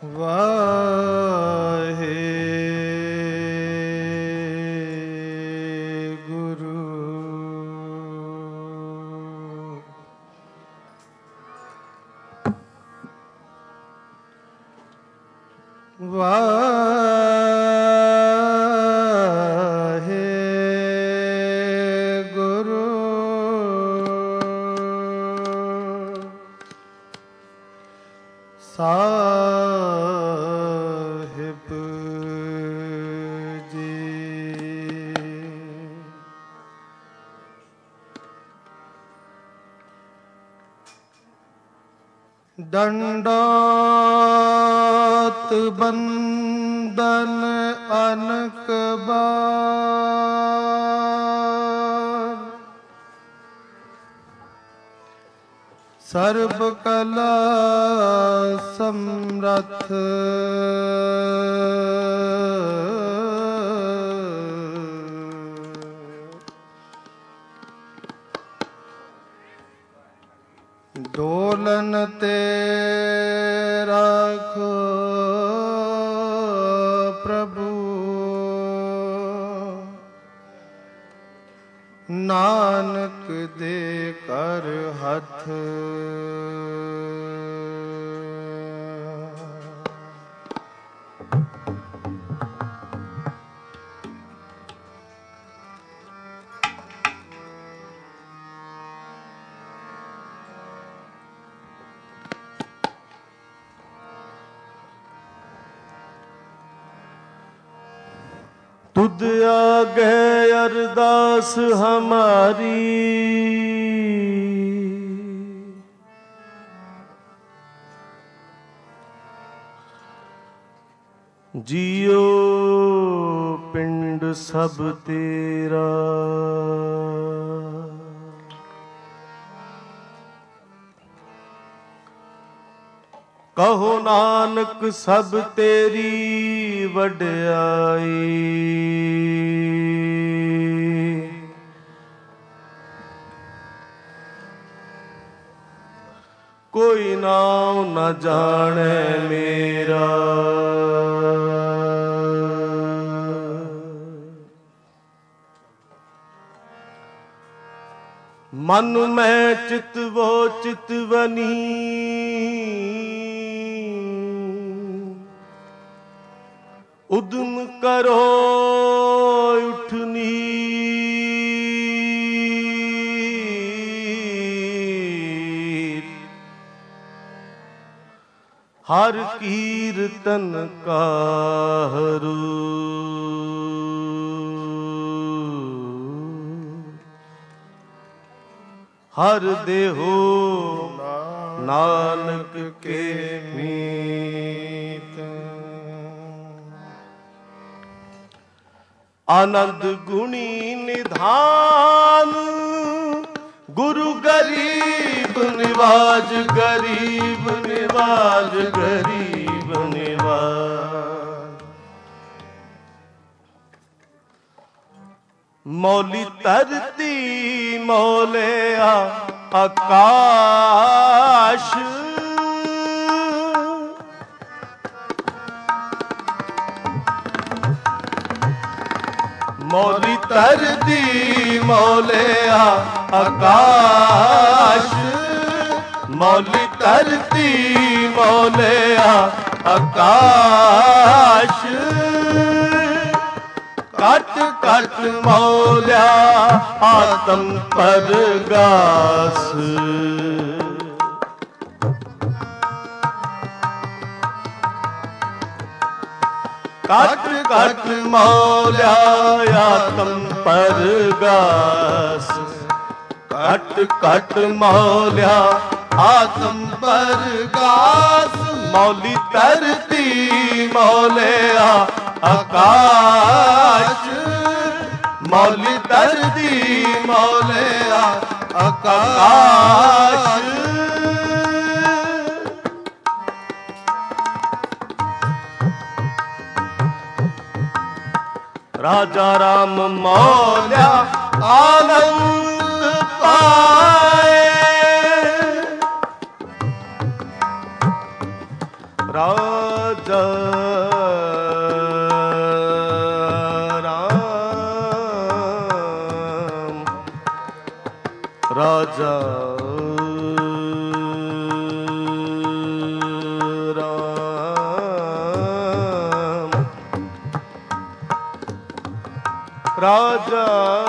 ਵਾਹਿਗੁਰੂ ਵਾਹਿਗੁਰੂ ਸਾਹਿਬ ਜੀ। ਦੰਡੋਤ ਬੰਦਨ ਅਨਕ ਬਾਰ, ਸਰਬ ਕਲਾ ਸਮਰੱਥ ਡੋਲਨ ਤੇ ਰਾਖੋ ਪ੍ਰਭੂ, ਨਾਨਕ ਦੇ ਕਰ ਹੱਥ। तुद आगे अरदास हमारी, जियो पिंड सब तेरा। कहो नानक सब तेरी वड्याई, कोई नाम न जाने मेरा। मन में चित वो चितवनी, उद्यम करो उठनी। हर कीर्तन काहरू, हर देहो नानक के मीत। आनंद गुणी निधान, गुरु गरीब निवाज, गरीब निवाज, गरीब निवाज। मौली धरती मौलिया आकाश, मौली धरती मौलिया आकाश। मौली धरती मौलिया आकाश। कट कट मौलिया आत्म परगास। कट कट मौलिया आत्म परगास। कट कट मौलिया आत्म परगास। मौली धरती मौलिया आकाश। मौली धरती मौलिया आकाश। राजा राम मौलिया आनंद पाए। राम ਰਾਜਾ ਰਾਮ ਰਾਜਾ ਰਾਜਾ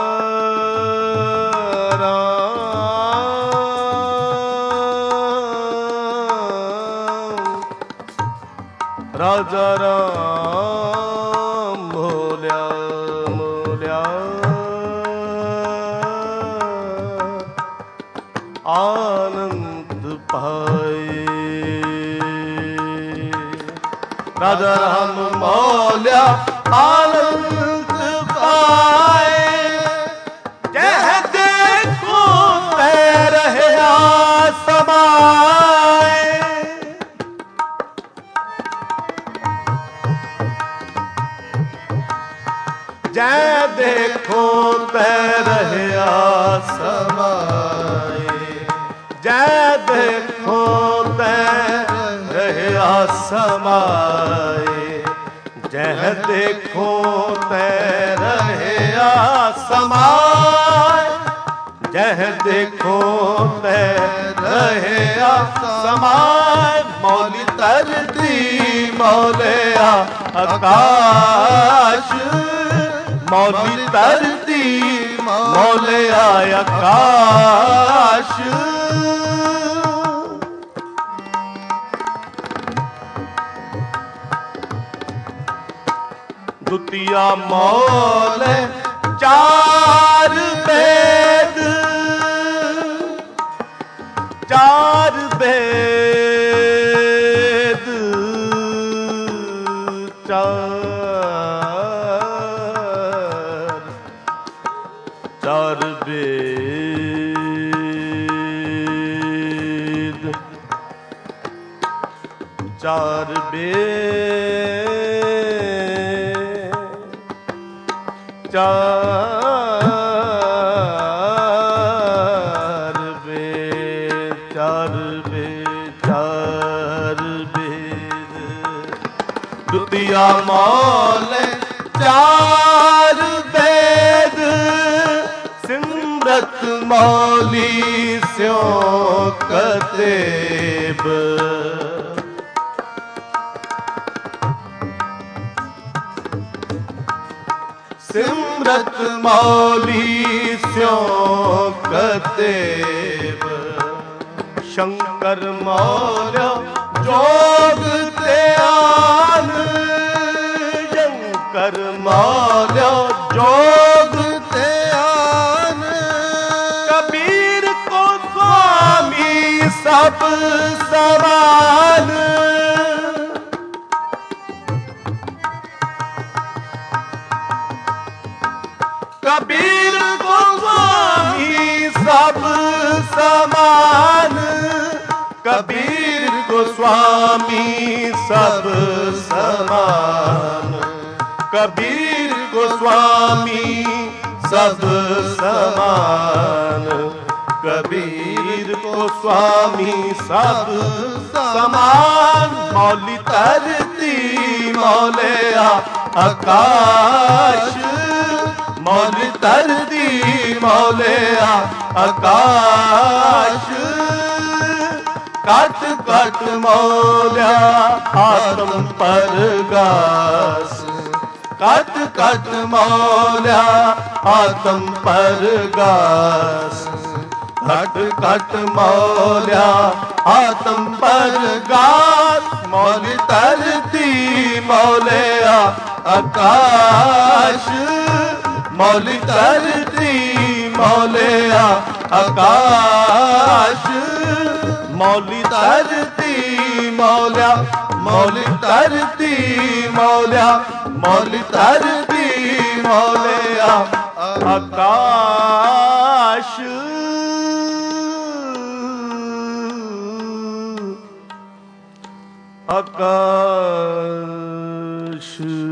ਰਾਮ ਰਾਜਾ ਰਾਮ ਮੋਲਿਆ ਮੋਲਿਆ ਆਨੰਦ ਪਾਏ ਰਾਜਾ ਰਾਮ ਮੋਲਿਆ ਆਨੰਦ ਪਾਏ ਜਹ ਦੇਖੋ ਤੈ ਰਹਿਆ ਸਮਾਏ ਜੈ ਦੇਖੋ ਤੈ ਰਹਿਆ ਸਮਾਏ ਜੈ ਦੇਖੋ ਤੈ ਰਹਿਆ ਸਮਾਏ ਜਹ ਦੇਖੋ ਤੈ ਰਹਿਆ ਸਮਾਏ ਜਹ ਦੇਖੋ ਤੈ ਰਹਿਆ ਸਮਾਏ ਮੌਲੀ ਧਰਤੀ ਮੌਲਿਆ ਆਕਾਸ਼ ਮੌਲੀ ਧਰਤੀ ਮੌਲਿਆ ਆਕਾਸ਼ ਦੁਤੀਆ ਮੌਲ ਚਾਰ ਬੇਦ ਚਾਰ ਬੇਦ ਚਾਰ ਬੇਦ ਚਾਰ ਬੇਦ ਚਾਰ ਬੇਦ ਚਾਰ ਬੇਦ ਚਾਰ ਬੇਦ ਦੁਤੀਆ ਮੌਲ ਚਾਰ ਬੇਦ ਸਿਮਰਤ ਮੌਲੀ ਸਿਉ ਕਤੇਬ ਸਿਮਰਤ ਮੌਲੀ ਸਿਉ ਕਤੇਬ ਸ਼ੰਕਰ ਮੌਲਿਆ ਜੋਗ ਧਿਆਨ ਸ਼ੰਕਰ ਮੌਲਿਆ ਜੋਗ ਧਿਆਨ ਕਬੀਰ ਕੋ ਸੁਆਮੀ ਸਭ ਸਮਾਨ ਕਬੀਰ ਗੋਸਵਾਮੀ ਸਭ ਸਮਾਨ ਕਬੀਰ ਗੋਸਵਾਮੀ ਸਭ ਸਮਾਨ ਕਬੀਰ ਗੋਸਵਾਮੀ ਸਭ ਸਮਾਨ ਕਬੀਰ ਗੋਸਵਾਮੀ ਸਭ ਸਮਾਨ ਮੌਲੀ ਧਰਤੀ ਮੌਲਿਆ ਆਕਾਸ਼ ਮੌਲੀ ਧਰਤੀ ਮੌਲਿਆ ਆਕਾਸ਼ ਘਟ ਘਟ ਮੌਲਿਆ ਆਤਮ ਪਰਗਾਸ ਘਟ ਘਟ ਮੌਲਿਆ ਆਤਮ ਪਰਗਾਸ ਘਟ ਘਟ ਮੌਲਿਆ ਆਤਮ ਪਰਗਾਸ ਮੌਲੀ ਧਰਤੀ ਮੌਲਿਆ ਆਕਾਸ਼ ਮੌਲੀ ਧਰਤੀ ਮੌਲਿਆ ਆਕਾਸ਼ ਮੌਲੀ ਧਰਤੀ ਮੌਲਿਆ ਮੌਲੀ ਧਰਤੀ ਮੌਲਿਆ ਮੌਲੀ ਧਰਤੀ ਮੌਲਿਆ ਆਕਾਸ਼ ਆਕਾਸ਼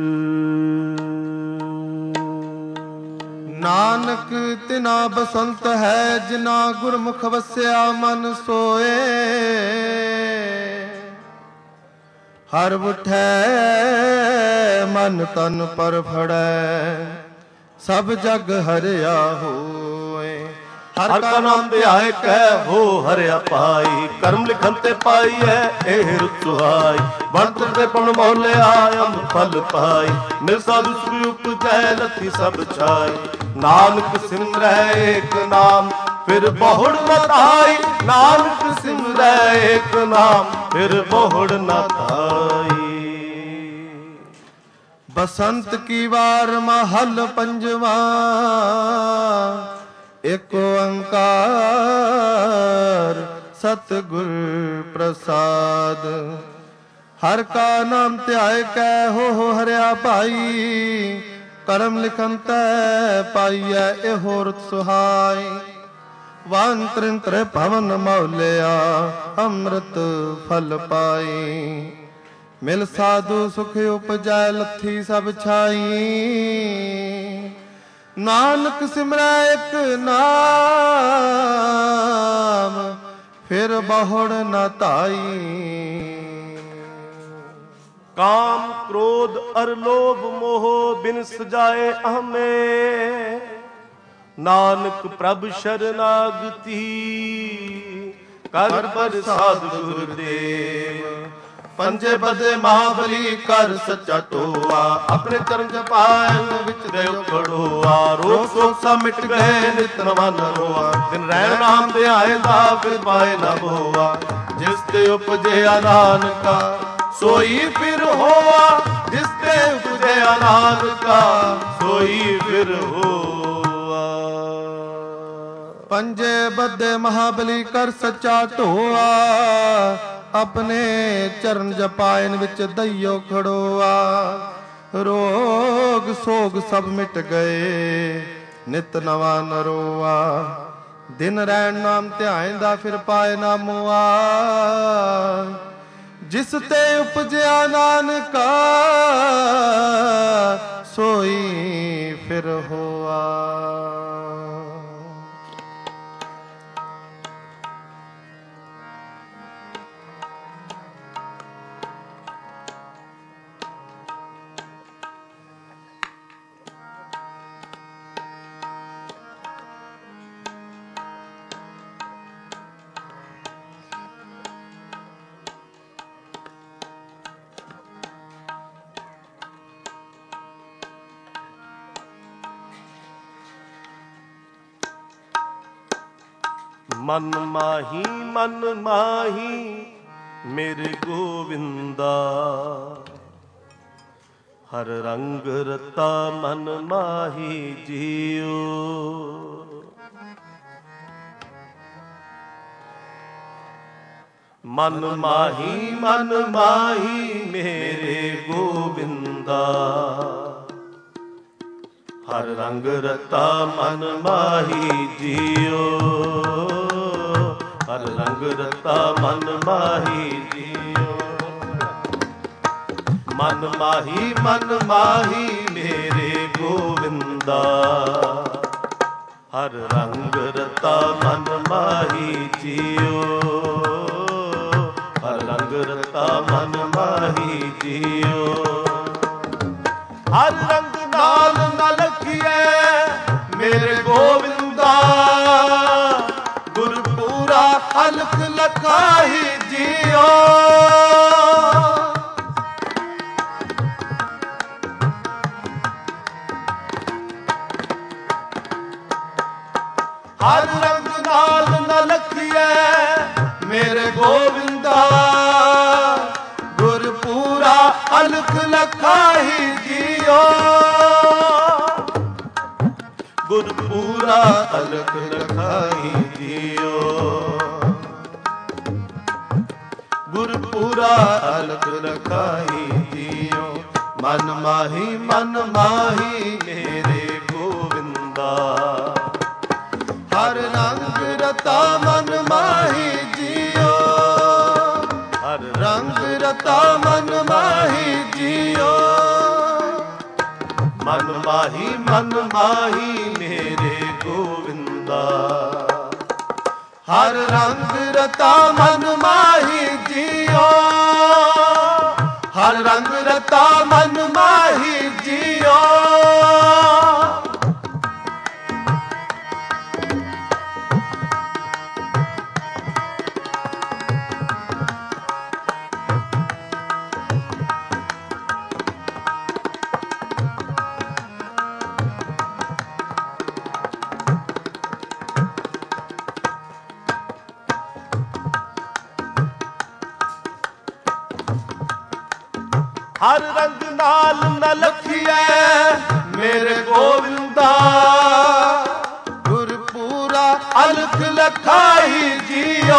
ਨਾਨਕ ਤਿਨਾ ਬਸੰਤ ਹੈ ਜਿਨਾ ਗੁਰਮੁਖ ਵਸਿਆ ਮਨ ਸੋਏ ਹਰ ਉਠੈ ਮਨ ਤਨ ਪਰ ਫੜੈ, ਸਭ ਜਗ ਹਰਿਆ ਹੋਏ। ਹਰ ਕਾ ਨਾਮ ਧਿਆਏ ਕਹਿ ਹੋ ਹਰਿਆ ਪਾਈ, ਕਰਮ ਲਿਖਨ ਤੇ ਪਾਈ ਹੈ ਇਹ ਰੁਤ ਸੁਹਾਈ। ਬਣਤ ਤੇ ਪਣ ਮੌਲਿਆ ਅੰਬ ਫਲ ਪਾਈ, ਮਿਲ ਸਾਧੂ ਸੁਖ ਉਪਜੈ ਲੱਥੀ ਸਭ ਛਾਈ। ਨਾਨਕ ਸਿਮਰੈ ਏਕ ਨਾਮ ਫਿਰ ਬਹੁੜ ਨ ਧਾਈ, ਨਾਨਕ ਸਿਮਰੈ ਏਕ ਨਾਮ ਫਿਰ ਬਹੁੜ ਨ ਧਾਈ। ਬਸੰਤ ਕੀ ਵਾਰ ਮਹਲ ਪੰਜਵਾ, ਏਕ ਓੰਕਾਰ ਸਤਿਗੁਰ ਪ੍ਰਸਾਦ। ਹਰ ਕਾ ਨਾਮ ਧਿਆਏ ਕੈ ਹੋ ਹਰਿਆ ਭਾਈ, ਕਰਮ ਲਿਖਨ ਤੈ ਪਾਈਐ ਇਹੋ ਰੁਤ ਸੁਹਾਈ। ਵਨ ਤ੍ਰਿੰਤਰ ਭਵਨ ਮੌਲਿਆ ਅੰਮ੍ਰਿਤ ਫਲ ਪਾਈ, ਮਿਲ ਸਾਧੂ ਸੁਖ ਉਪਜੈ ਲੱਥੀ ਸਭ ਛਾਈ। ਨਾਨਕ ਸਿਮਰੈ ਇਕ ਨਾਮ ਫਿਰ ਬਹੁੜ ਨ ਧਾਈ। ਕਾਮ ਕ੍ਰੋਧ ਅਰ ਲੋਭ ਮੋਹ ਬਿਨ ਸਜਾਏ ਹਮੇ, ਨਾਨਕ ਪ੍ਰਭ ਸ਼ਰਨਾਗਤੀ ਕਰ ਪ੍ਰਸਾਦ ਗੁਰਦੇਵ। ਪੰਜੇ ਬਦੇ ਮਹਾਬਲੀ ਕਰ ਸੱਚਾ ਟੋਆ, ਆਪਣੇ ਚਰਨ ਜਪਾਇਨ ਵਿੱਚ ਦੇਵ ਖੜੋਆ। ਰੋਗ ਸੋਗ ਸਭ ਮਿਟ ਗਏ ਨਿਤ ਨਵਾਂ ਨਰੋਆ, ਦਿਨ ਰਹਿਣ ਨਾਮ ਧਿਆਏ ਦਾ ਫਿਰ ਪਾਏ ਨਾ ਹੋਆ। ਜਿਸ ਤੇ ਉਪਜਿਆ ਨਾਨਕਾ ਸੋਈ ਫਿਰ ਹੋਆ, ਜਿਸ ਤੇ ਉਪਜਿਆ ਨਾਨਕਾ ਸੋਈ ਫਿਰ ਹੋਆ। ਪੰਜੇ ਬੱਦੇ ਮਹਾਬਲੀ ਕਰ ਸੱਚਾ ਢੋਆ, ਆਪਣੇ ਚਰਨ ਜਪਾਇਨ ਵਿੱਚ ਦਈਓ ਖੜੋਆ। ਰੋਗ ਸੋਗ ਸਭ ਮਿਟ ਗਏ ਨਿਤ ਨਵਾਂ ਨਰੋਆ, ਦਿਨ ਰਹਿਣ ਨਾਮ ਧਿਆਇਂਦਾ ਫਿਰ ਪਾਏ ਨਾ ਮੁਆ। ਜਿਸ ਤੇ ਉਪਜਿਆ ਨਾਨਕਾ ਸੋਈ ਫਿਰ ਹੋਆ। ਮਨ ਮਾਹੀ ਮੇਰੇ ਗੋਵਿੰਦਾ, ਹਰ ਰੰਗ ਰਤਾ ਮਨ ਮਾਹੀ ਜੀਓ। ਮਨ ਮਾਹੀ ਮੇਰੇ ਗੋਵਿੰਦਾ, ਹਰ ਰੰਗ ਰਤਾ ਮਨ ਮਾਹੀ ਜੀਓ। ਹਰ ਰੰਗ ਰਤਾ ਮਨ ਮਾਹੀ ਜੀਓ। ਮਨ ਮਾਹੀ ਮੇਰੇ ਗੋਵਿੰਦਾ, ਹਰ ਰੰਗ ਰਤਾ ਮਨ ਮਾਹੀ ਜੀਓ। ਹਰ ਰੰਗ ਰਤਾ ਮਨ ਮਾਹੀ ਜੀਓ। ਹਰ ਰੰਗ ਨਾਲ ਨਾ ਲਖੀਐ ਮੇਰੇ ਗੋਵਿੰਦਾ, ਗੁਰਪੂਰਾ ਅਲਖ ਲਖਾਈ ਜੀਓ। ਹਰ ਰੰਗ ਨਾਲ ਨਾ ਲਖੀਐ ਮੇਰੇ ਗੋਵਿੰਦਾ, ਗੁਰਪੂਰਾ ਅਲਖ ਲਖਾਈ ਜੀਓ। ਗੁਰਪੂਰਾ ਅਲਖ ਲਖਾਈ ਜੀਓ। ਗੁਰਪੂਰਾ ਅਲਖ ਲਖਾਈ ਜੀਓ। ਮਨ ਮਾਹੀ ਮੇਰੇ ਗੋਵਿੰਦਾ, ਹਰ ਰੰਗ ਰਤਾ ਮਨ ਮਾਹੀ ਜੀਓ। ਹਰ ਰੰਗ ਰਤਾ ਮਨ ਮਾਹੀ ਜੀਓ। ਮਨ ਮਾਹੀ ਮੇਰੇ ਗੋਵਿੰਦਾ, ਹਰ ਰੰਗ ਰਤਾ ਮਨ ਮਾਹੀ ਜੀਓ। ਹਰ ਰੰਗ ਰਤਾ ਮਨ ਮਾਹੀ ਜੀਓ। ਹਰ ਰੰਗ ਨਾਲ ਨ ਲਖੀਐ ਮੇਰੇ ਗੋਵਿੰਦਾ, ਗੁਰਪੂਰਾ ਅਲਖ ਲਖਾਈ ਜੀਓ।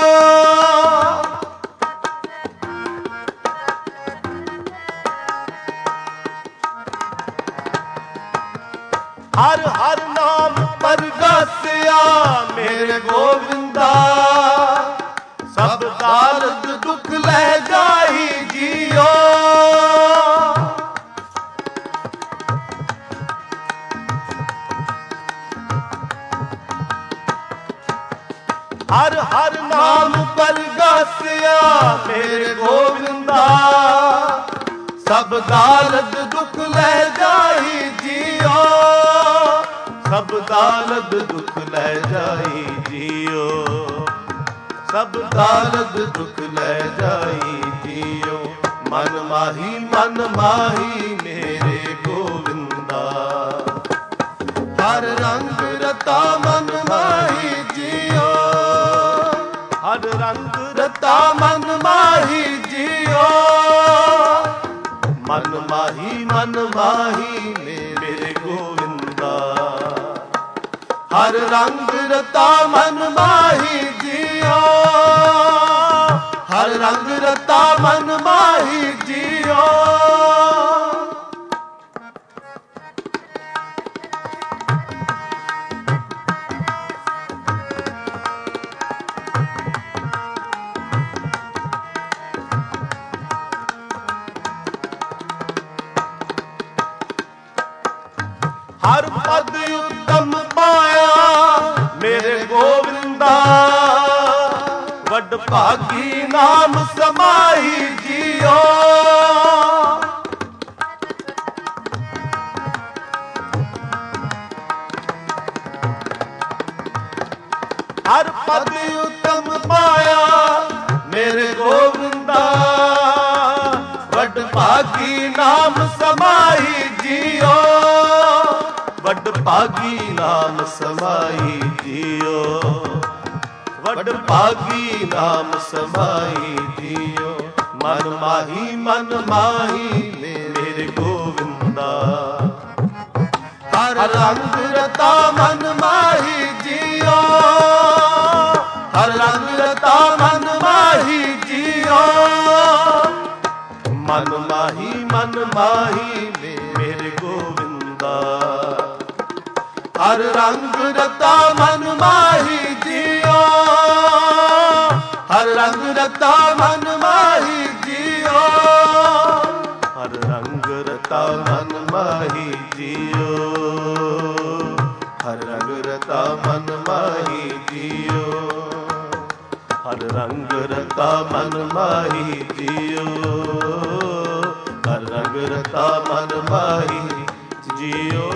ਹਰ ਹਰ ਨਾਮ ਪਰਗਾਸਿਆ ਮੇਰੇ ਗੋਵਿੰਦਾ, ਸਭ ਦਾਰਦ ਦੁੱਖ ਲੈ ਜਾਈ ਜੀਓ। ਹਰ ਹਰ ਨਾਮ ਪਰਗਾਸਿਆ ਮੇਰੇ ਗੋਵਿੰਦਾ, ਸਭ ਦਾਰਦ ਦੁੱਖ ਲੈ ਜਾਈ ਜੀਓ। ਸਭ ਦਾਰਦ ਦੁੱਖ ਲੈ ਜਾਈ ਜੀਓ। ਸਭ ਦਾਰਦ ਦੁੱਖ ਲੈ ਜਾਈ ਜੀਓ। ਮਨ ਮਾਹੀ ਮੇਰੇ ਗੋਵਿੰਦਾ, ਹਰ ਰੰਗ ਰਤਾ ਮਨ ਮਾਹੀ ਜੀਓ। ਹਰ ਰੰਗ ਰਤਾ ਮਨ ਮਾਹੀ ਜੀਓ। ਮਨ ਮਾਹੀ ਮੇਰੇ ਗੋਵਿੰਦਾ, ਹਰ ਰੰਗ ਰਤਾ ਮਨ ਮਾਹੀ ਜੀਓ। ਹਰ ਰੰਗ ਰਤਾ ਮਨ ਮਾਹੀ ਜੀਓ। ਹਰ ਪਦ ਉਤਮ ਪਾਇਆ ਮੇਰੇ ਗੋਵਿੰਦਾ, ਵੱਡ ਭਾਗੀ ਨਾਮ ਸਮਾਈ ਜੀਓ। ਹਰ ਪਦ ਉਤਮ ਪਾਇਆ ਮੇਰੇ ਗੋਵਿੰਦਾ, ਵੱਡ ਭਾਗੀ ਨਾਮ ਸਮਾਈ ਜੀਓ। ਵੱਡ ਭਾਗੀ ਨਾਮ ਸਮਾਈ ਜੀਓ। ਵੱਡ ਭਾਗੀ ਨਾਮ ਸਮਾਈ ਜੀਓ। ਮਨ ਮਾਹੀ ਮੇਰੇ ਗੋਵਿੰਦਾ, ਹਰ ਰੰਗ ਰਤਾ ਮਨ ਮਾਹੀ ਜੀਓ। ਹਰ ਰੰਗ ਰਤਾ ਮਨ ਮਾਹੀ ਜੀਓ। ਮਨ ਮਾਹੀ ਮੇਰੇ ਗੋਵਿੰਦਾ, ਹਰ ਰੰਗ ਰਤਾ ਮਨ ਮਾਹੀ ਜੀਓ। ਹਰ ਰੰਗ ਰਤਾ ਮਨ ਮਾਹੀ ਜੀਓ। ਹਰ ਰੰਗ ਰਤਾ ਮਨ ਮਾਹੀ ਜੀਓ। ਹਰ ਰੰਗ ਰਤਾ ਮਨ ਮਾਹੀ ਜੀਓ। ਹਰ ਰੰਗ ਰਤਾ ਮਨ ਮਾਹੀ ਜੀਓ। ਹਰ ਰੰਗ ਰਤਾ ਮਨ ਮਾਹੀ ਜੀਓ।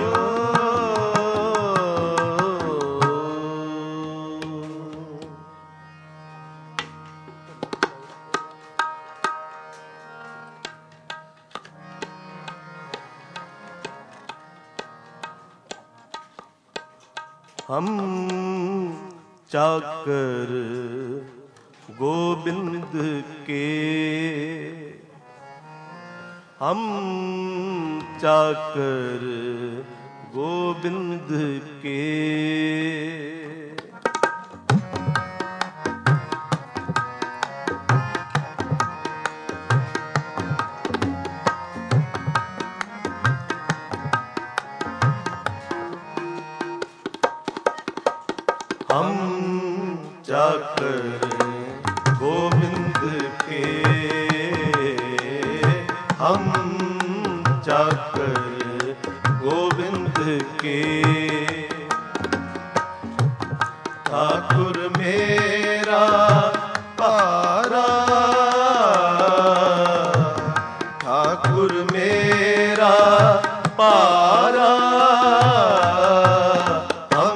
हम चाकर गोविंद के, हम चाकर गोविंद के। हम चाकर गोविंद के, हम चाकर गोविंद के। ठाकुर मेरा पारा, ठाकुर मेरा पारा, हम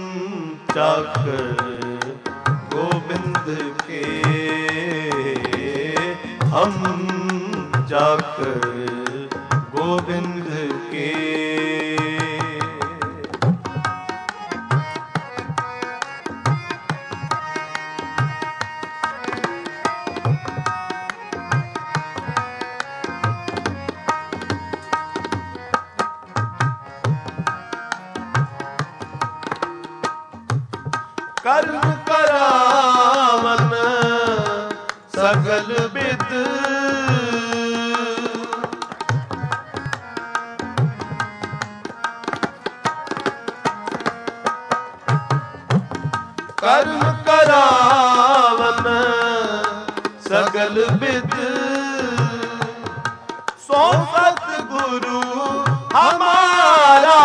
चाकर गोविंद के, हम चाकर गोविंद के। कर्म करावन सगल विद, कर्म करावन सगल विद, सो सतगुरु हमारा,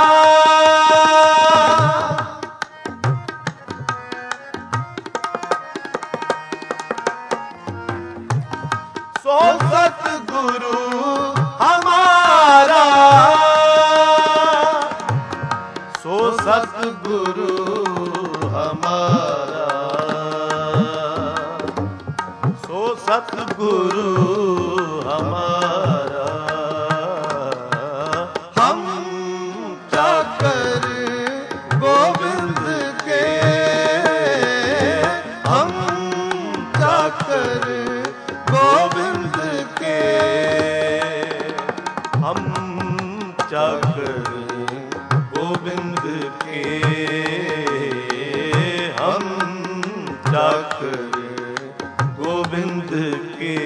सो सतगुरु हमारा, सो सतगुरु हमारा, सो सतगुरु हमारा। हम चाकर गोविंद के, हम चाकर गोविंद के, हम चाकर गोविंद के, हम चाकर गोविंद के।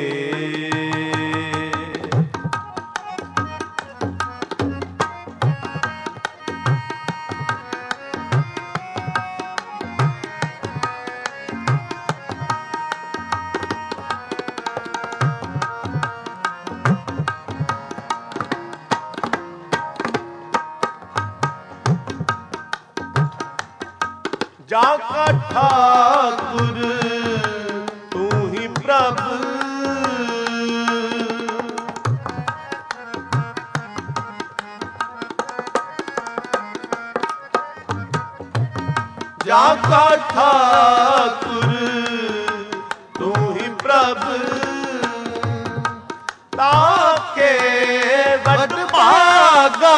जाका ठाकुर तू ही प्रभु, जाका ठाकुर तू ही प्रभु, ताके बट भागा,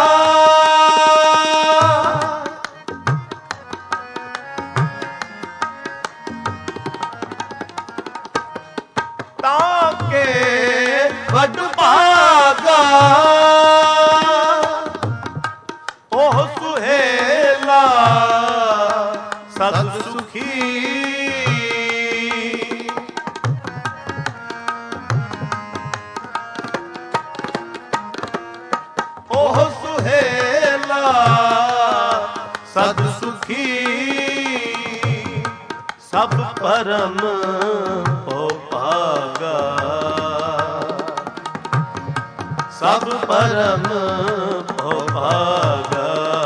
ताके बट भागा, ओह सुहेला सत सुखी, ओह सुहेला सत सुखी, सब परम हो भागा, सब परम हो भागा।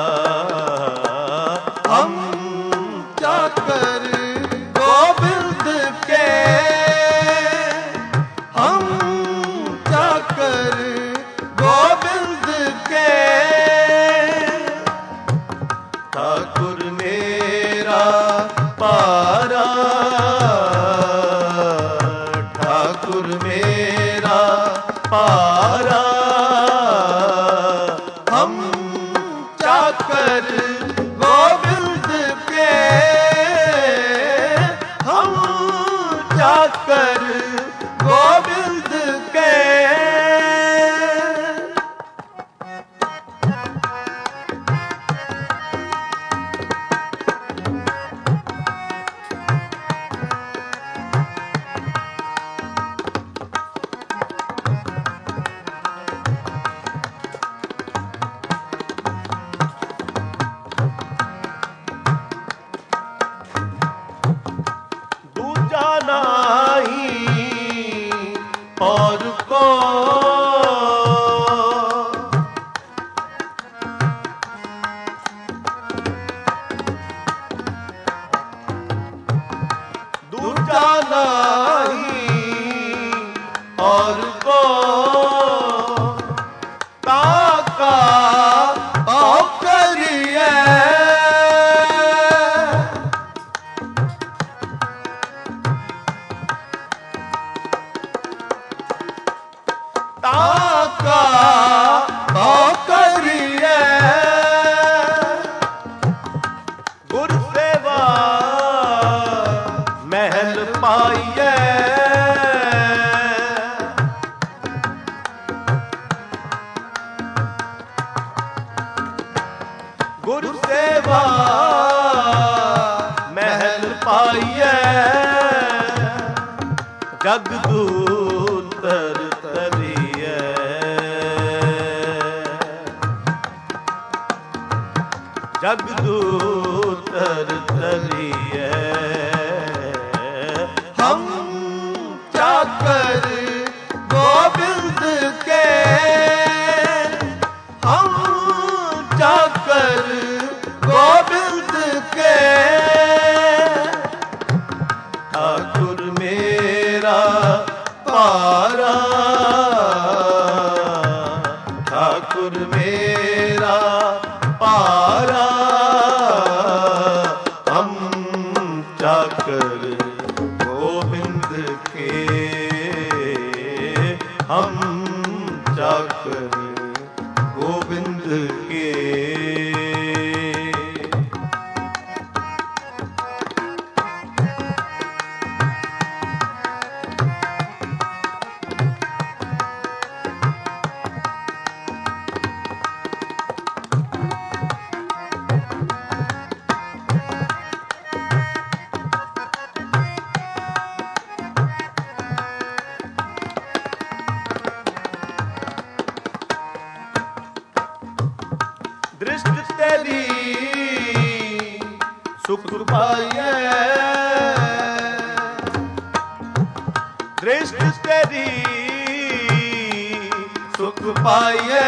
हम चाकर गोविंद के, हम चाकर गोविंद के, ठाकुर मेरा पारा, ठाकुर मेरा पारा, हम चाकर गोविंद के, हम चाकर गोविंद के। ਤਾਕਾ ਬਹੁ ਕਰੀਐ ਗੁਰ ਸੇਵਾ ਮਹਿਲ ਪਾਈਐ ਗੁਰ ਸੇਵਾ ਮਹਿਲ ਪਾਈਐ ਜਗ ਦੂਤਰ ਤਰੀਐ ਜਗ ਦੂਤਰ ਤਰੀਐ ਹਮ ਚਾਕਰ ਗੋਬਿੰਦ ਕੇ ਹਮ ਚਾਕਰ ਗੋਬਿੰਦ ਕੇ ਠਾकुर ਮੇਰਾ ਭਾਰਾ ਠਾकुर ਮੇਰਾ ਭਾਰਾ ਹਮ ਚਾਕਰ ਗੋਬਿੰਦ ਕੇ ਹਮ ਚਾਕਰ ਗੋਬਿੰਦ ਕੇ ਦ੍ਰਿਸ਼ਟ ਤੇਰੀ ਸੁਖ ਪਾਈਐ ਦ੍ਰਿਸ਼ਟ ਤੇਰੀ ਸੁਖ ਪਾਈਐ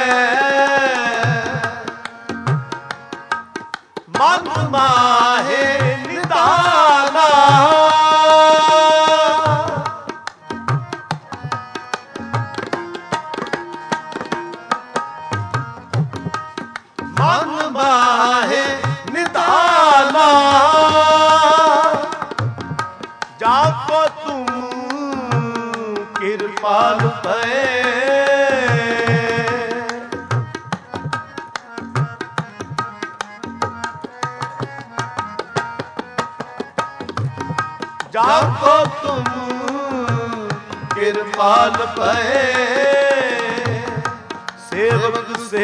ਮਨ ਮਾਹੇ ਨਿਦਾਨਾ ਮਨ ਮਾਹੇ ਨਿਦਾਨਾ ਜਾਪੋ ਤੁਮ ਕਿਰਪਾਲ ਭਏ ਜਾਪੋ ਤੁਮ ਕਿਰਪਾਲ ਭਏ ਸੇਵਕ ਸੇ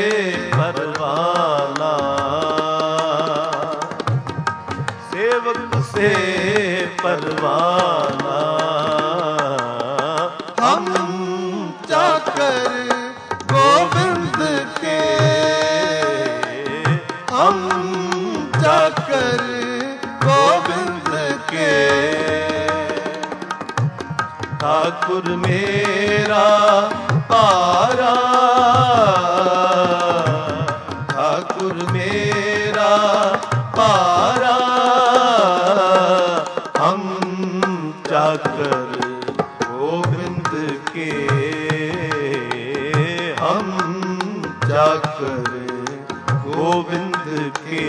ਪਰਵਾਨਾ ਸੇਵਕ ਸੇ ਪਰਵਾਨਾ ਹਮ ਚਾਕਰ ਗੋਬਿੰਦ ਕੇ ਹਮ ਚਾਕਰ ਗੋਬਿੰਦ ਕੇ ਠਾकुर ਮੇਰਾ ਭਾਰਾ ਠਾकुर ਮੇਰਾ ਭਾਰਾ ਹਮ ਚਾਕਰ ਗੋਬਿੰਦ ਕੇ ਹਮ ਚਾਕਰ ਗੋਬਿੰਦ ਕੇ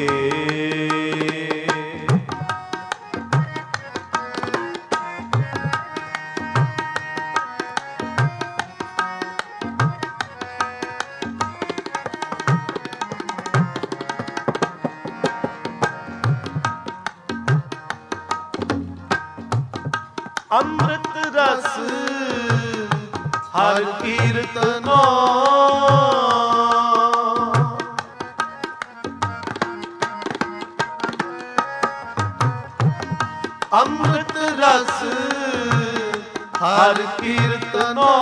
ਅੰਮ੍ਰਿਤ ਰਸ ਹਰ ਕੀਰਤਨੋ ਅੰਮ੍ਰਿਤ ਰਸ ਹਰ ਕੀਰਤਨੋ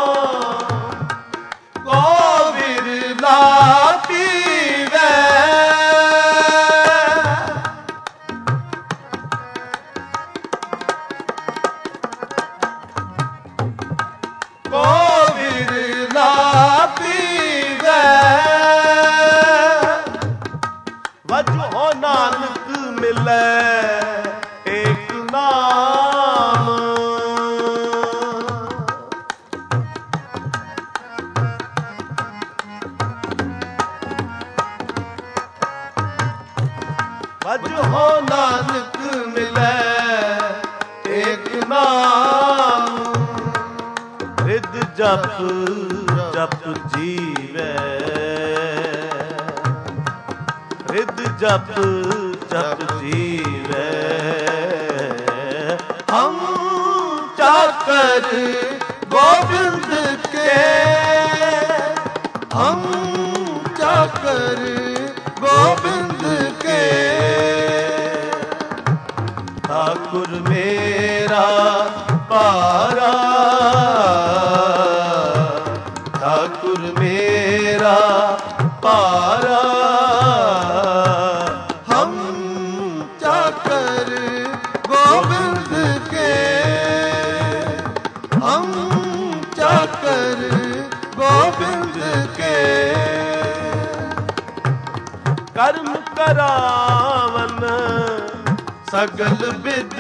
ਕੋ ਵਿਰਲਾ ਪੀਵੇ ਕੋ ਵਿਰਲਾ ਪੀਵੇ ਵਜੋ ਨਾਨਕ ਮਿਲੈ ਏਕ ਨਾਮ ਵਜੋ ਨਾਨਕ ਮਿਲੈ ਏਕ ਨਾਮ ਰਿਦ ਜਪ ਜਪ ਜੀਵੈ, ਰਿਦ ਜਪ ਜਪ ਜੀਵੈ। ਹਮ ਚਾਕਰ ਗੋਬਿੰਦ ਕੇ, ਹਮ ਚਾਕਰ ਗੋਬਿੰਦ ਕੇ। ਠਾकुर ਮੇਰਾ ਭਾਰਾ, ਠਾकुर ਮੇਰਾ ਭਾਰਾ। ਹਮ ਚਾਕਰ ਗੋਬਿੰਦ ਕੇ, ਹਮ ਚਾਕਰ ਗੋਬਿੰਦ ਕੇ। ਕਰਮ ਕਰਾਵਨ ਸਗਲ ਬਿਦ,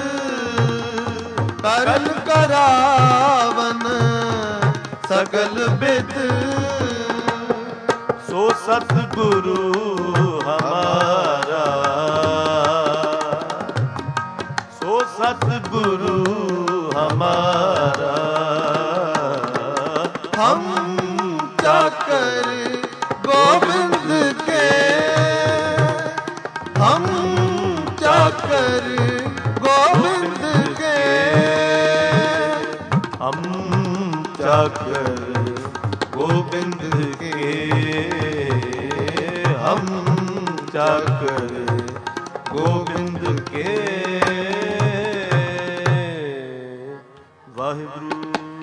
ਕਰਨ ਕਰਾਵਨ ਸਗਲ ਬਿਦ। ਸੋ ਸਤਿਗੁਰੂ ਹਮਾਰਾ, ਸੋ ਸਤਿਗੁਰੂ ਹਮਾਰਾ। ਹਮ ਚਾਕਰ ਗੋਬਿੰਦ ਕੇ, ਹਮ ਚਾਕਰ ਗੋਬਿੰਦ ਕੇ। ਹਮ ਚਾਕਰ ਗੋਬਿੰਦ ਕੇ, ਹਮ ਚਾਕਰ ਗੋਬਿੰਦ ਕੇ। ਵਾਹਿਗੁਰੂ।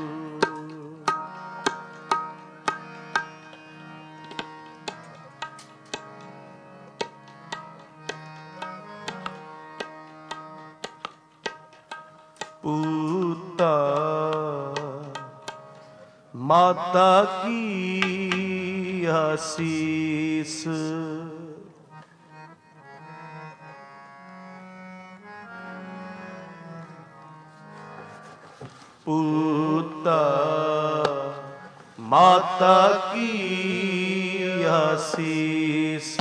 ਪੂਤਾ ਮਾਤਾ ਕੀ ਆਸੀਸ, ਪੂਤਾ ਮਾਤਾ ਕੀ ਆਸੀਸ।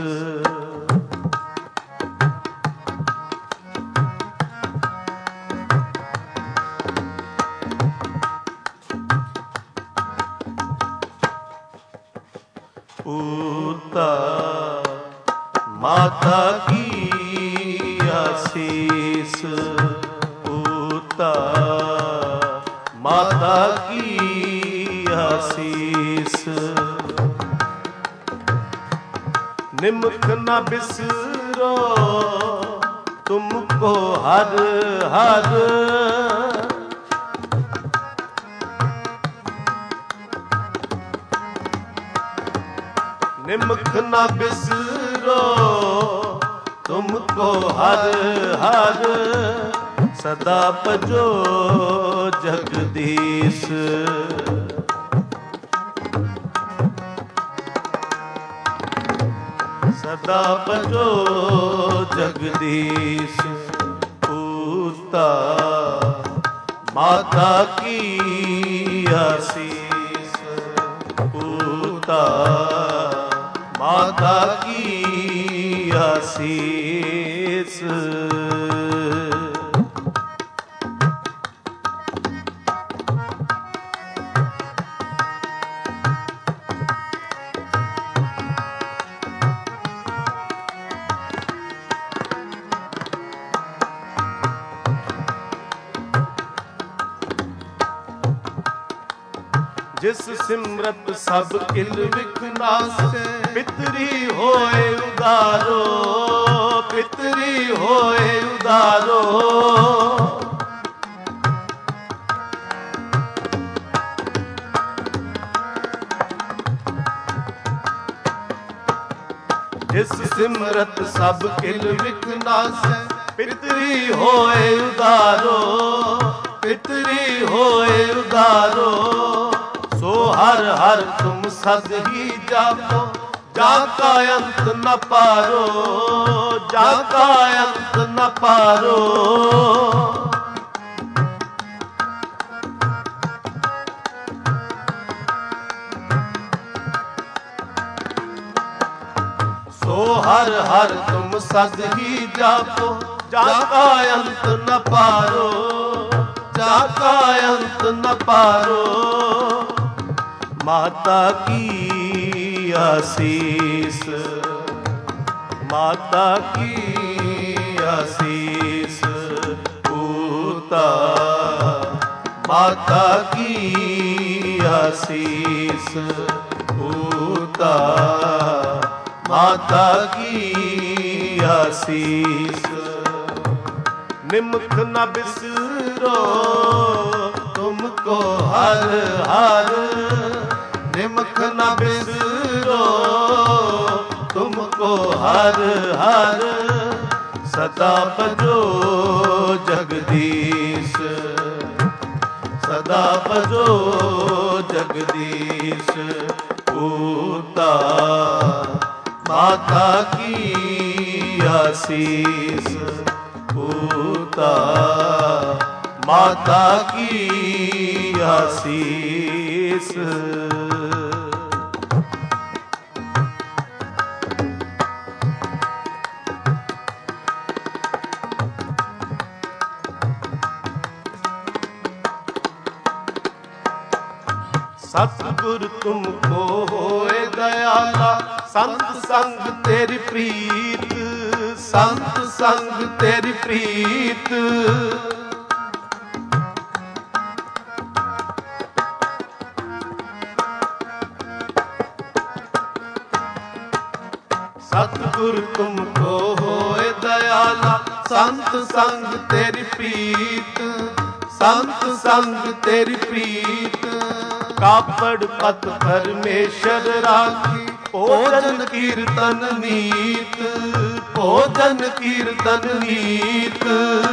ਪੂਤਾ ਮਾਤਾ ਕੀ ਆਸੀਸ, ਪੂਤਾ ਮਾਤਾ ਕੀ ਆਸੀਸ। ਨਿਮਕ ਨਾ ਬਿਸਰੋ ਤੁਮਕੋ ਹਰ ਹਰ, ਨਿਮਕ ਨਾ ਬਿਸਰੋ ਤੁਮਕੋ ਹਰ ਹਰ। ਸਦਾ ਭਜੋ ਜਗਦੀਸ਼, ਸਦਾ ਭਜੋ ਜਗਦੀਸ਼। ਪੂਤਾ ਮਾਤਾ ਕੀ ਆਸੀਸ, ਪੂਤਾ ਮਾਤਾ ਕੀ ਆਸੀਸ। ਜਿਸ ਸਿਮਰਤ ਸਭ ਕਿਲ ਵਿਖ ਨਾਸੈ, ਪਿਤਰੀ ਹੋਏ ਉਦਾਰੋ, ਪਿਤਰੀ ਹੋਏ ਉਦਾਰੋ। ਜਿਸ ਸਿਮਰਤ ਸਭ ਕਿਲ ਵਿਖ ਨਾਸੈ, ਪਿਤਰੀ ਹੋਏ ਉਦਾਰੋ, ਪਿਤਰੀ ਹੋਏ ਉਦਾਰੋ। ਸੋ ਹਰ ਹਰ ਤੁਮ ਸਦ ਹੀ ਜਾਪੋ, ਜਾ ਕਾ ਅੰਤ ਨ ਪਾਰੋ, ਜਾ ਕਾ ਅੰਤ ਨ ਪਾਰੋ। ਸੋ ਹਰ ਹਰ ਤੁਮ ਸਦ ਹੀ ਜਾਪੋ, ਜਾ ਕਾ ਅੰਤ ਨ ਪਾਰੋ, ਜਾ ਕਾ ਅੰਤ ਨ ਪਾਰੋ। माता की आशीष, माता की आशीष पूता, माता की आशीष पूता, माता की आशीष। निमख न बिसरो तुमको हर हर, निमख न बिसरो तुमको हर हर, सदा भजो जगदीश, सदा भजो जगदीश पूता, माता की आशीष पूता, माता की आशीष। सतगुर तुमको होए दयाला, संत संग तेरी प्रीत, संत संग तेरी प्रीत। सतगुर तुमको होए दयाला, संत संग तेरी प्रीत, संत संग तेरी प्रीत। कापड़ पत परमेश्वर राखी, भोजन कीर्तन नीत, भोजन कीर्तन नीत।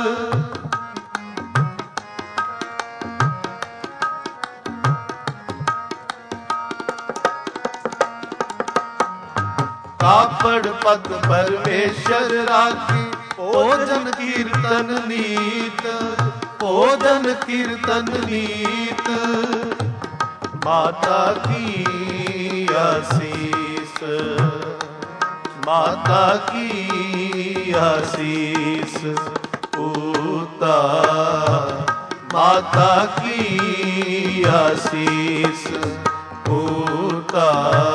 कापड़ पत परमेश्वर राखी, भोजन कीर्तन नीत, भोजन कीर्तन नीत। माता की आशीष, माता की आशीष पूता, माता की आशीष पूता,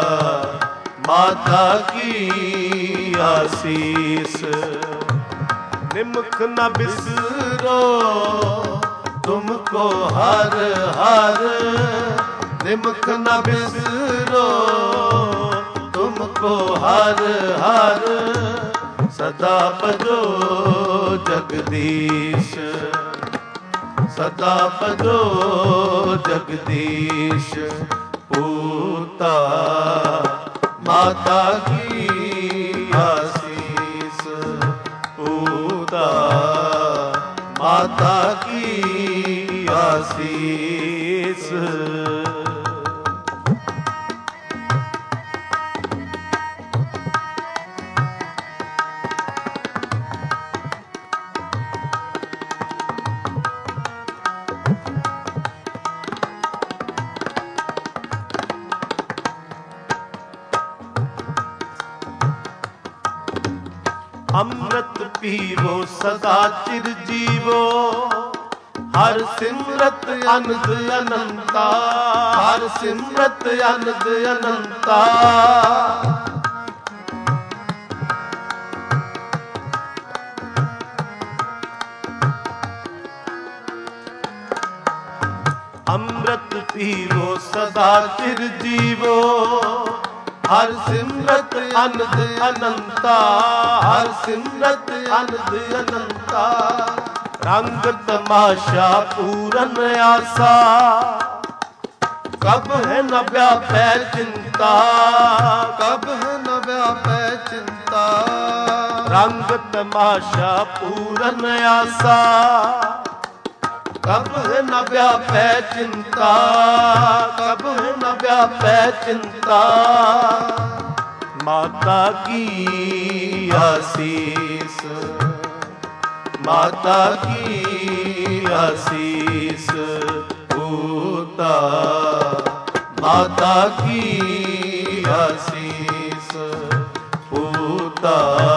माता की आशीष। निमख न बिसरो तुमको हर हर, निमख न बिसरो तुमको हर हर, सदा भजो जगदीश, सदा भजो जगदीश पूता, माता की आशीष पूता, माता की आशीष। अमृत पीवो सदा चिर जीवो, हर सिमरत अनंत अनंता, हर सिमरत अनंत अनंता। अमृत पीवो सदा चिर जीवो, हर सिमरत अनंत अनंता, हर सिमरत अनंत अनंता। रंग तमाशा पूरन आसा, कब है न व्यापै चिंता, कब है न व्यापै चिंता। रंग तमाशा पूरन आसा, कब है न व्यापै चिंता, कब है न व्यापै चिंता। माता की आशीष, माता की आशीष पूता, माता की आशीष पूता,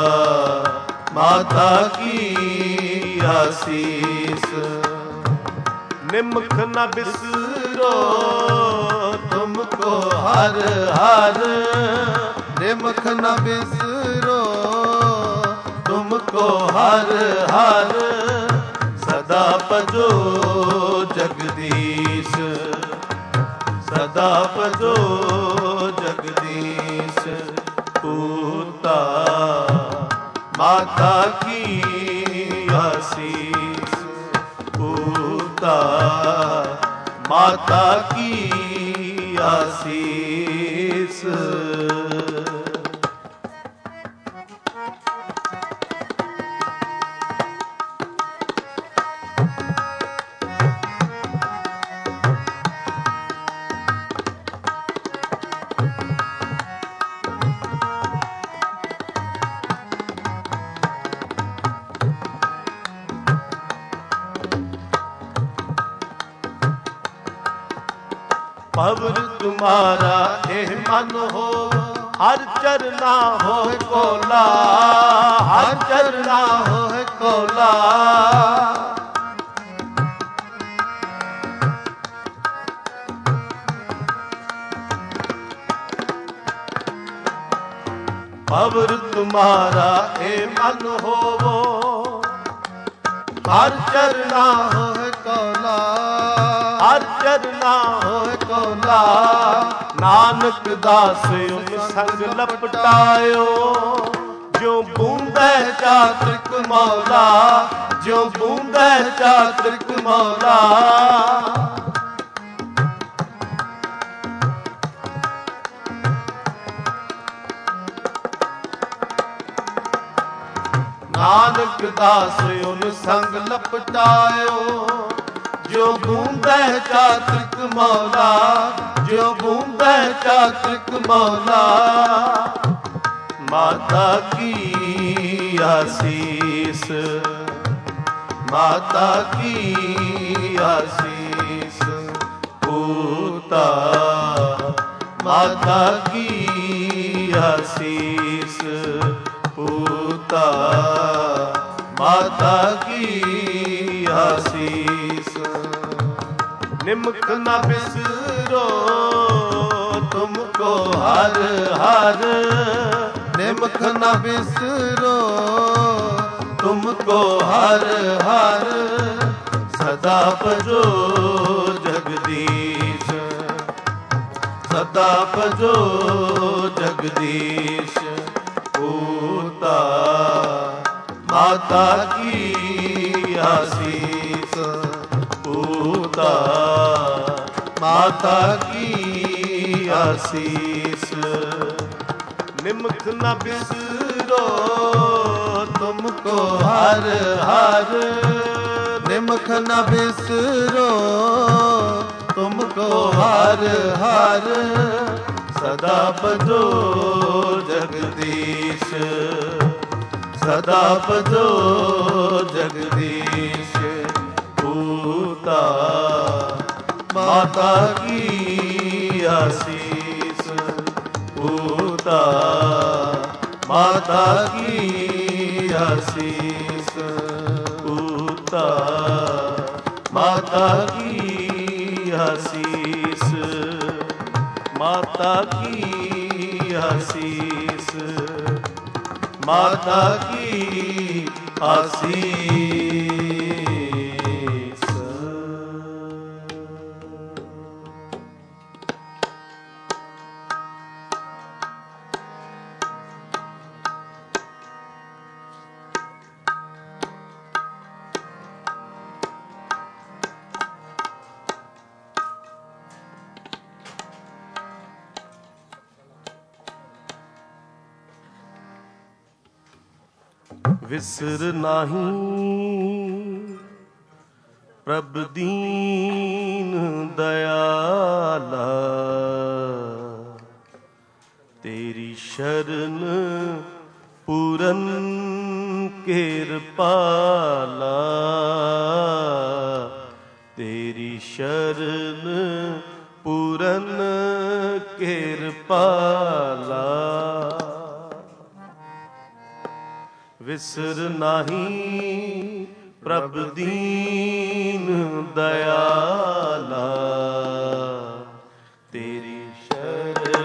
माता की आशीष। निमख न बिसरो तुमको ਹਰ ਹਰ ਨਿਮਖ ਨ ਬਿਸਰੋ ਤੁਮਕੋ ਹਰ ਹਰ ਸਦਾ ਭਜੋ ਜਗਦੀਸ਼ ਸਦਾ ਭਜੋ ਜਗਦੀਸ਼ ਪੂਤਾ ਮਾਤਾ ਕੀ ਆਸੀਸ ਪੂਤਾ ਮਾਤਾ ਕੀ ਆਸੀਸ ਪਵਰ ਤੁਮਾਰਾ ਇਹ ਮਨ ਹੋ ਹਰ ਚਰਨਾ ਹੋਏ ਕੋਲਾ ਹਰ ਚਰਨਾ ਹੋਏ ਕੋਲਾ ਪਵਰ ਤੁਮਾਰਾ ਇਹ ਮਨ ਹੋਵੋ ਹਰ ਚਰਨਾ ਹੋਏ ਕੋਲਾ ਹਰ ਚਰਨਾ ਹੋਏ ਕੋਲਾ ਨਾਨਕ ਦਾਸ ਉਨ ਸੰਗ ਲਪਟਾਇਓ ਜੋ ਬੂੰਦੈ ਚਾਤ੍ਰਿਕ ਮੌਲਾ ਜੋ ਬੂੰਦੈ ਚਾਤ੍ਰਿਕ ਮੌਲਾ ਨਾਨਕ ਦਾਸ ਉਨ ਸੰਗ ਲਪਟਾਇਓ ਜੋ ਬੂੰਦੈ ਚਾਤ੍ਰਿਕ ਮੌਲਾ ਜੋ ਬੂੰਦੈ ਚਾਤ੍ਰਿਕ ਮੌਲਾ ਮਾਤਾ ਕੀ ਆਸੀਸ ਮਾਤਾ ਕੀ ਆਸੀਸ ਪੂਤਾ ਮਾਤਾ ਕੀ ਆਸੀਸ ਪੂਤਾ ਮਾਤਾ ਕੀ ਆਸੀਸ ਨਿਮਖ ਨ ਬਿਸਰੋ ਤੁਮਕੋ ਹਰ ਹਰ ਨਿਮਖ ਨ ਬਿਸਰੋ ਤੁਮਕੋ ਹਰ ਹਰ ਸਦਾ ਭਜੋ ਜਗਦੀਸ਼ ਸਦਾ ਭਜੋ ਜਗਦੀਸ਼ ਪੂਤਾ ਮਾਤਾ ਕੀ ਆਸੀਸ ਪੂਤਾ ਮਾਤਾ ਕੀ ਆਸੀਸ ਨਿਮਖ ਨ ਬਿਸਰੋ ਤੁਮਕੋ ਹਰ ਹਰ ਨਿਮਖ ਨ ਬਿਸਰੋ ਤੁਮਕੋ ਹਰ ਹਰ ਸਦਾ ਭਜੋ ਜਗਦੀਸ਼ ਸਦਾ ਭਜੋ ਜਗਦੀਸ਼ ਪੂਤਾ ਮਾਤਾ ਕੀ ਆਸੀਸ ਪੂਤਾ ਮਾਤਾ ਕੀ ਆਸੀਸ ਪੂਤਾ ਮਾਤਾ ਕੀ ਆਸੀਸ ਮਾਤਾ ਕੀ ਆਸੀਸ ਮਾਤਾ ਕੀ ਆਸੀਸ ਵਿਸਰ ਨਾਹੀਂ ਪ੍ਰਭ ਦੀਨ ਦਇਆਲਾ ਤੇਰੀ ਸ਼ਰਨ ਪੂਰਨ ਕਿਰਪਾਲਾ ਤੇਰੀ ਸ਼ਰਨ ਪੂਰਨ ਕਿਰਪਾਲਾ ਵਿਸਰ ਨਾਹੀਂ ਪ੍ਰਭ ਦੀਨ ਦਇਆਲਾ ਤੇਰੀ ਸ਼ਰਨ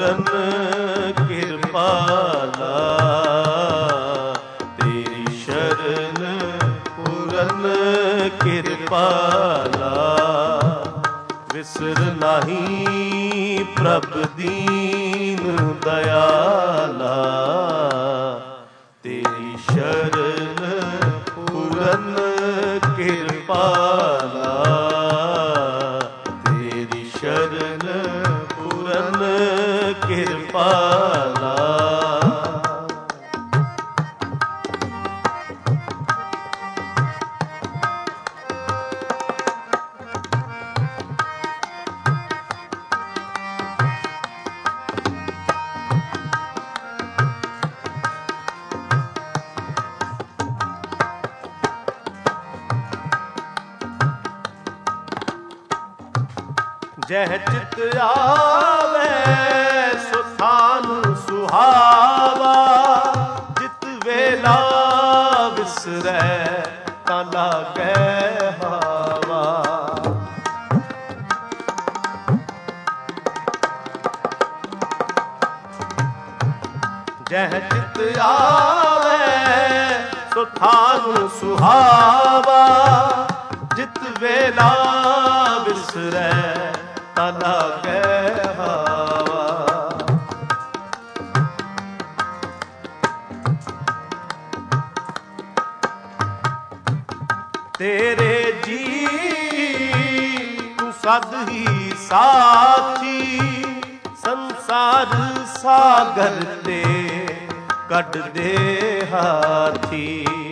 ਪੂਰਨ ਕਿਰਪਾਲਾ, ਤੇਰੀ ਸ਼ਰਨ ਪੂਰਨ ਕਿਰਪਾਲਾ। ਵਿਸਰ ਨਾਹੀ ਪ੍ਰਭ ਦੀਨ ਦਇਆਲਾ, ਤੇਰੀ ਸ਼ਰਨ ਪੂਰਨ ਕਿਰਪਾਲਾ, ਤੇਰੀ ਸ਼ਰਨ ਪੂਰਨ ਕਿਰਪਾਲਾ। ਜਹ ਚਿਤ ਆਵੇ ਸੋ ਥਾਨ ਸੁਹਾਵਾ, ਜਿਤ ਵੇਲਾ ਵਿਸਰੈ ਤਾਂ ਲਾਗੈ ਹਾਵਾ। ਜਹ ਚਿਤ ਆਵੇ ਸੋ ਥਾਨ ਸੁਹਾਵਾ, ਜਿਤ ਵੇਲਾ ਵਿਸਰੈ ਤਾਂ ਲਾਗੈ ਹਾਵਾ। ਤੇਰੇ ਜੀ ਤੂੰ ਸਦ ਹੀ ਸਾਥੀ, ਸੰਸਾਰ ਸਾਗਰ ਤੇ ਕੱਢਦੇ ਹਾਥੀ।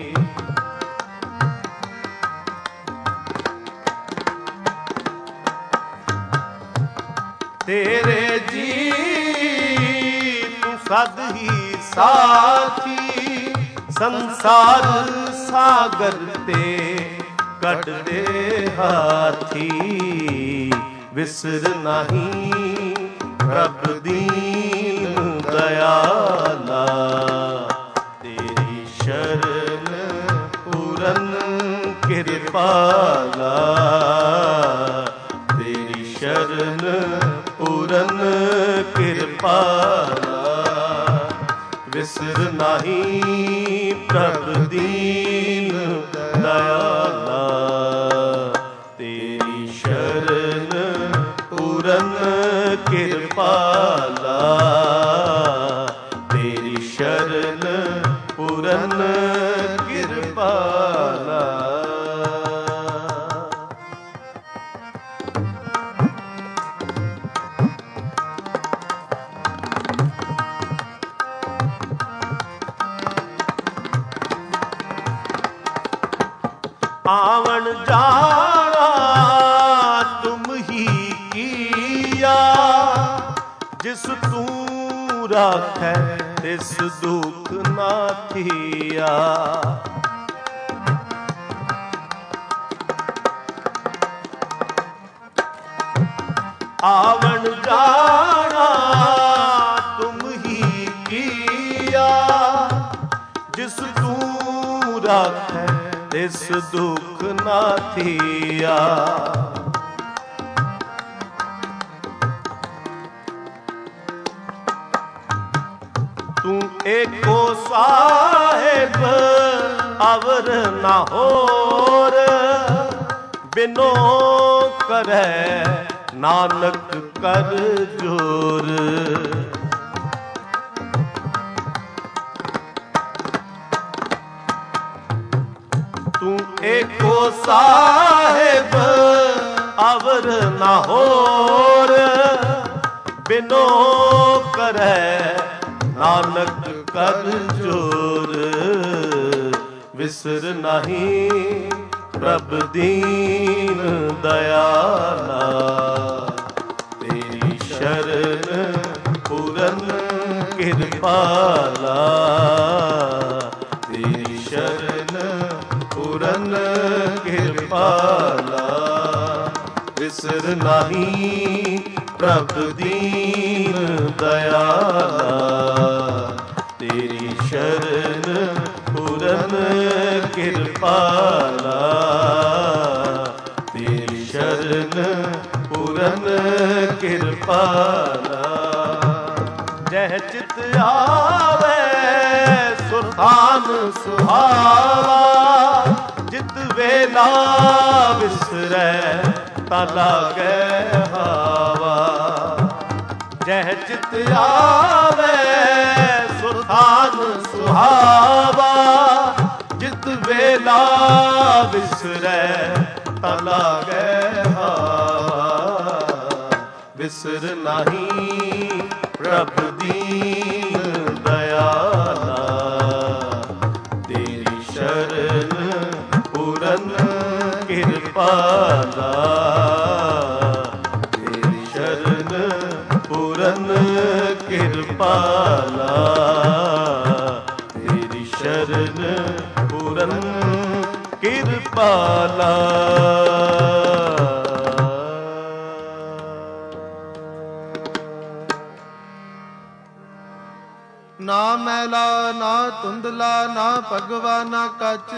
ਤੇਰੇ ਜੀ ਤੂੰ ਸਦ ਹੀ ਸਾਥੀ, ਸੰਸਾਰ ਸਾਗਰ ਤੇ ਕੱਢਦੇ ਹਾਥੀ। ਵਿਸਰ ਨਾਹੀ ਪ੍ਰਭ ਦੀਨ ਦਇਆਲਾ, ਤੇਰੀ ਸ਼ਰਨ ਪੂਰਨ ਕਿਰਪਾਲਾ, ਤੇਰੀ ਸ਼ਰਨ ਪੂਰਨ ਕਿਰਪਾਲਾ। ਵਿਸਰ ਨਾਹੀ ਪ੍ਰਭ ਦੀਨ ਦਇਆਲਾ, ਤੇਰੀ ਸ਼ਰਨ ਪੂਰਨ ਕਿਰਪਾਲਾ, ਤੇਰੀ ਸ਼ਰਨ ਪੂਰਨ ਕਿਰਪਾਲਾ। ਆਵਣ ਜਾਣਾ ਤੁਮ ਹੀ ਕੀਆ, ਜਿਸ ਤੂੰ ਰਾਖੈ ਤਿਸ ਦੁਖ ਨਾ ਥੀਆ। ਆਵਣ ਜਾਣਾ ਤੁਮ ਹੀ ਕੀਆ, ਜਿਸ ਤੂੰ ਰਾਖੈ ਤਿਸ ਦੁਖ ਨਾ ਥੀਆ। ਤੂੰ ਏਕੋ ਸਾਹਿਬ ਅਵਰ ਨਾ ਹੋਰ, ਬਿਨੋ ਕਰੈ ਨਾਨਕ ਕਰ ਜੋਰ। ਤੂੰ ਏਕੋ ਸਾਹਿਬ ਅਵਰ ਨਾ ਹੋਰ, ਬਿਨੋ ਕਰੈ ਨਾਨਕ ਕਰ ਜੋਰ। ਵਿਸਰ ਨਾਹੀ ਪ੍ਰਭ ਦੀਨ ਦਇਆਲਾ, ਤੇਰੀ ਸ਼ਰਨ ਪੂਰਨ ਕਿਰਪਾਲਾ, ਤੇਰੀ ਸ਼ਰਨ ਪੂਰਨ ਕਿਰਪਾਲਾ। ਵਿਸਰ ਨਾਹੀ ਪ੍ਰਭ ਦੀਨ ਦਇਆਲਾ, ਤੇਰੀ ਸ਼ਰਨ ਪੂਰਨ ਕਿਰਪਾਲਾ, ਤੇਰੀ ਸ਼ਰਨ ਪੂਰਨ ਕਿਰਪਾਲਾ। ਜਹ ਚਿਤ ਆਵੇ ਸੁਰਤਾਨ ਸੁਹਾਵਾ, ਜਿਤ ਵੇਲਾ ਵਿਸਰੈ ਤਾ ਲਾਗੈ ਹਾਵਾ। ਜਹ ਚਿਤ ਆਵੇ ਸੁਰਤਾਨ ਸੁਹਾਵਾ, ਜਿਤ ਵੇਲਾ ਵਿਸਰੈ ਤਾ ਲਾਗੈ ਹਾਵਾ। ਵਿਸਰ ਨਾਹੀ ਪ੍ਰਭ ਦੀਨ ਦਇਆਲਾ, ਤੇਰੀ ਸ਼ਰਨ ਪੂਰਨ ਕਿਰਪਾਲਾ। ਤੇਰੀ ਸ਼ਰਨ ਪੂਰਨ ਕਿਰਪਾਲਾ, ਤੇਰੀ ਸ਼ਰਨ ਪੂਰਨ ਕਿਰਪਾਲਾ। ਨਾ ਮੈਲਾ ਨਾ ਧੁੰਦਲਾ, ਨਾ ਭਗਵਾ ਨਾ ਕੱਚ,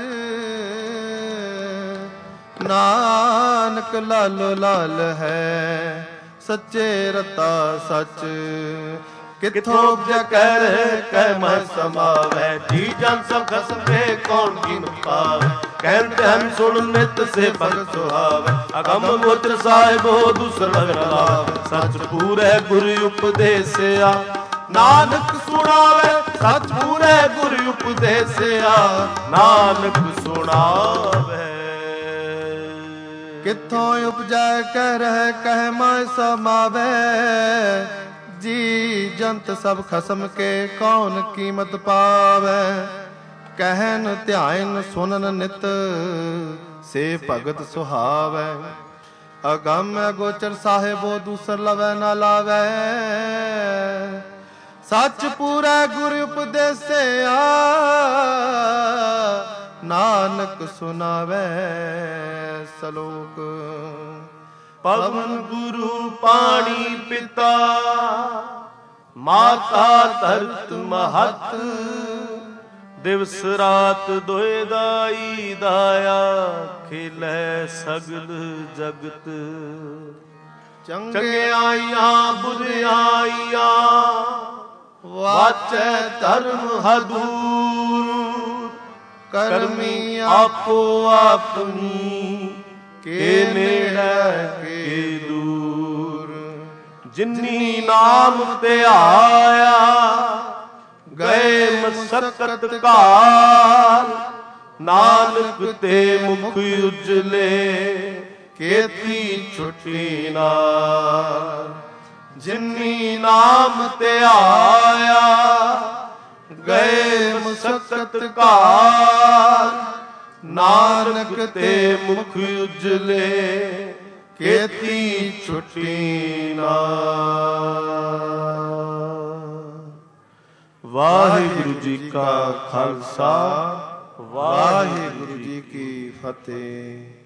ਨਾਨਕ ਲਾਲੋ ਲਾਲ ਹੈ ਸੱਚੇ ਰਤਾ ਸੱਚ। ਕਿਥੋਂ ਉਪਜੈ ਕਹਿ ਮਹਿ ਸਮਾਵੈ, ਜੀ ਜਨ ਸਭ ਖਸਮੇ ਕੌਣ ਕੀਨ ਪਾਵੈ। ਕਹਿੰਦੇ ਹਨ ਸੁਣ ਨਿਤ ਸੇ ਭਗਤ ਸੁਹਾਵੈ, ਅਗਮ ਗੋਚਰ ਸਾਹਿਬੋ ਦੂਸਰ ਲਗਨ ਲਾਵੈ। ਸੱਚ ਪੂਰੈ ਗੁਰ ਉਪਦੇਸਿਆ, ਨਾਨਕ ਸੁਣਾਵੇ ਸੱਚ ਪੂਰੈ ਗੁਰ ਉਪਦੇਸਿਆ। ਨਾਨਕ ਸੁਣਾਵੇ। ਕਿੱਥੋਂ ਉਪਜੈ ਕਹਿ ਰਹਿ ਕਹਿ ਮਹਿ ਸਮਾਵੈ, ਜੀ ਜੰਤ ਸਭ ਖਸਮ ਕੇ ਕੌਣ ਕੀਮਤ ਪਾਵੈ। ਕਹਿਨ ਧਿਆਨ ਸੁਨਨ ਨਿਤ ਸੇ ਭਗਤ ਸੁਹਾਵੈ। ਅਗੰਮ ਗੋਚਰ ਸਾਹਿਬੋ ਦੂਸਰ ਲਵੈ ਨਾ ਲਾਵੈ। ਸੱਚ ਪੂਰੈ ਗੁਰ ਉਪਦੇਸਿਆ, ਨਾਨਕ ਸੁਨਾਵੈ ਸਲੋਕ। ਪਵਨ ਗੁਰੂ ਪਾਣੀ ਪਿਤਾ, ਮਾਤਾ ਧਰਤ ਮਹਤ। ਦਿਵਸ ਰਾਤ ਦੋਇ ਦਾਈ ਦਾਇਆ, ਖਿਲੈ ਸਗਲ ਜਗਤ। ਚੰਗਿਆਈਆਂ ਬੁਰਿਆਈਆਂ, ਵਾਚੈ ਧਰਮ ਹਦੂਰ। ਕਰਮੀ ਆਪੋ ਆਪਨੀ, ਕੇ ਨੇੜੇ ਕੇ ਦੂਰ। ਜਿਨੀ ਨਾਮ ਧਿਆਇਆ, ਗਏ ਮਸਕਤ ਕਾਲ। ਨਾਨਕ ਤੇ ਮੁਖ ਉਜਲੇ, ਕੇਤੀ ਛੁਟੀ ਨਾਲ। ਜਿਨੀ ਨਾਮ ਧਿਆਇਆ, ਗਏ ਮਸਕਤ ਕਾਲ। ਨਾਨਕ ਤੇ ਮੁਖ ਉਜਲੇ, ਕੇਤੀ ਛੁਟੀ ਨਾਲ। ਵਾਹਿਗੁਰੂ ਜੀ ਕਾ ਖਾਲਸਾ, ਵਾਹਿਗੁਰੂ ਜੀ ਕੀ ਫਤਿਹ।